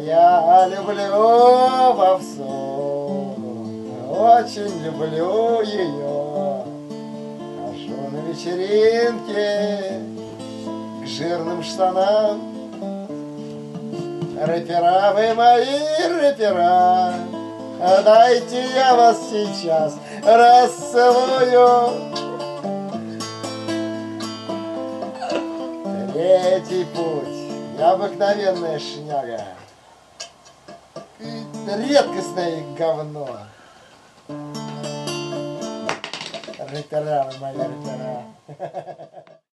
Я люблю попсу, очень люблю ее. Хожу на вечеринке к жирным штанам. Рэпера, вы мои рэпера, дайте я вас сейчас расцелую. Третий путь, необыкновенная шняга, редкостное говно. Рэпера, вы мои рэпера.